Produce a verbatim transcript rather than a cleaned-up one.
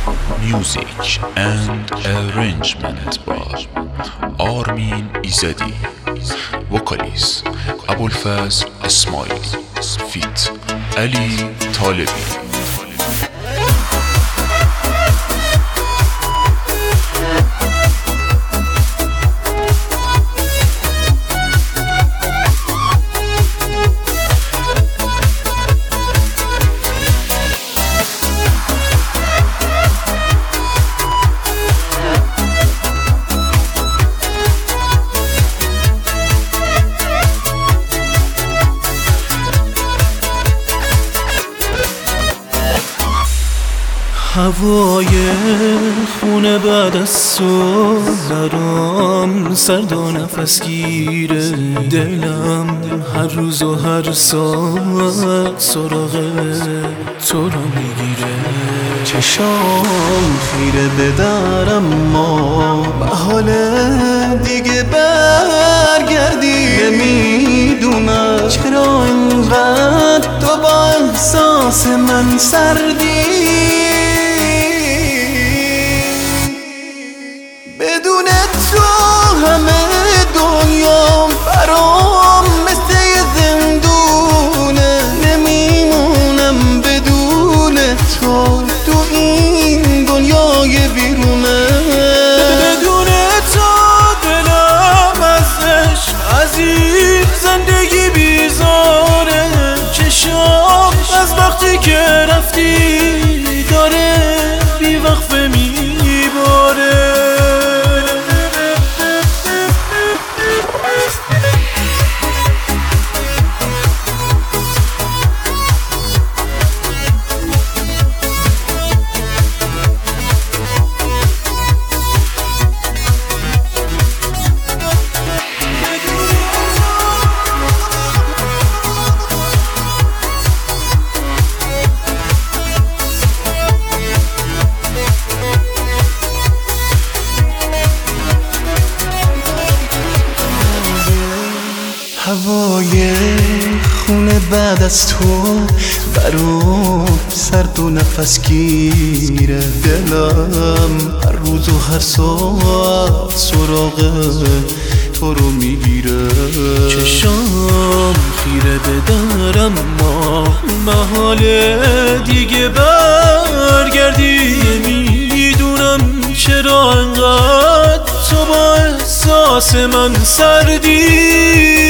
Music and arrangement by آرمین ایزدی. وکالیست ابوالفضل اسماعیلی. فیت علی طالبی. هوای خونه بعد از صبح برام سرد و نفس گیره. دلم هر روز و هر ساعت سراغ تو رو میگیره. چشام خیره به درم ما به حال دیگه برگردی. نمیدونم چرا اینقدر تو با احساس من سردی. بدون تو همه دنیا برام مثل یه زندونه. نمیمونم بدون تو تو این دنیای بیرونه. بدون تو دلم ازش از این زندگی بیزاره. چشام از وقتی که رفتی داره بی وقفه میباره. هوای خونه بعد از تو برام سرد و نفس گیره. دلم هر روز و هر ساعت سراغ تو رو میگیره. چشام خیره به درم ما محال دیگه برگردی. میدونم چرا انقدر تو با احساس من سردی.